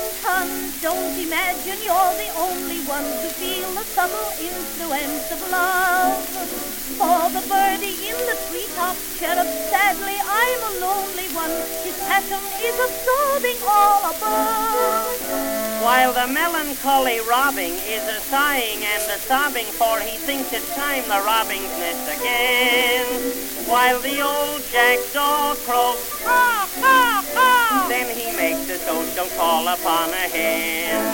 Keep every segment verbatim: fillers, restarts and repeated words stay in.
tons. Don't imagine you're the only one to feel the subtle influence of love. For the birdie in the treetop chirrups sadly, I'm a lonely one. His passion is absorbing all above. While the melancholy robin is a sighing and a sobbing, for he thinks it's time the robin's nest again. While the old jackdaw croaks, caw, caw, caw, then he makes a social call upon a hen.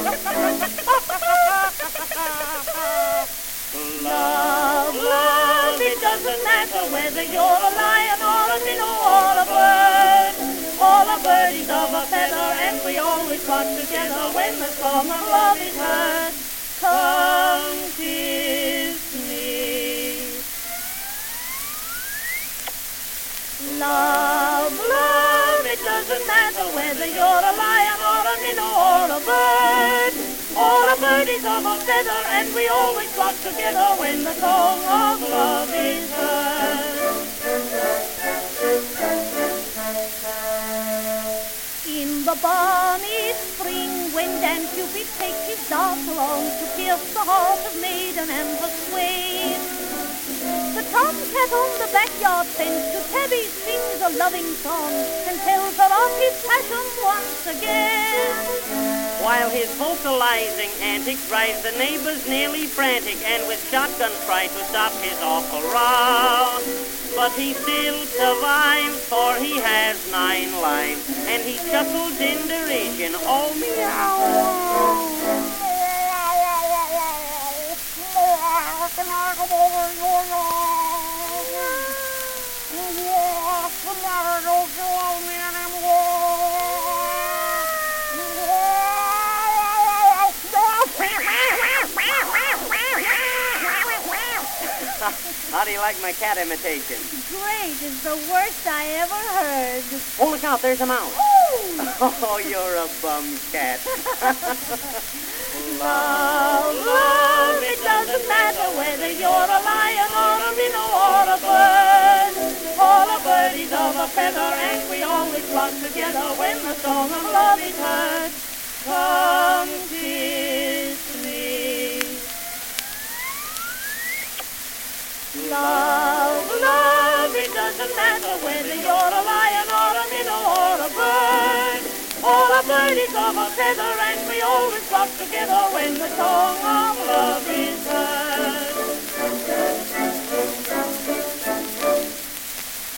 Love, love, it doesn't matter whether you're a lion or a minnow or a bird. All are birdies of a feather, and we always flock together when the song of love is heard. Come kiss me. Love, love, it doesn't matter whether you're a lion or a minnow or a bird. All are birdies of a feather, and we always flock together when the song of love is heard. In the balmy spring, when Dan Cupid takes his dart along to pierce the heart of maiden and her swain, the tomcat on the backyard fence to Tabby sings a loving song and tells her of his passion once again. While his vocalizing antics drives the neighbors nearly frantic, and with shotguns try to stop his awful row. But he still survives, for he has nine lives, and he chuckles in derision, oh meow. How do you like my cat imitation? Great, it's the worst I ever heard. Oh, look out, there's a mouse. Oh, you're a bum cat. Love, love, it doesn't matter whether you're a lion or a minnow or a bird. All are birdies of a feather, and we always flock together when the song of love is heard. Come kiss me. Love, love, it doesn't matter whether you're a lion or a minnow or a bird. All are birdies of a feather, and we always flock together when the song of love is heard.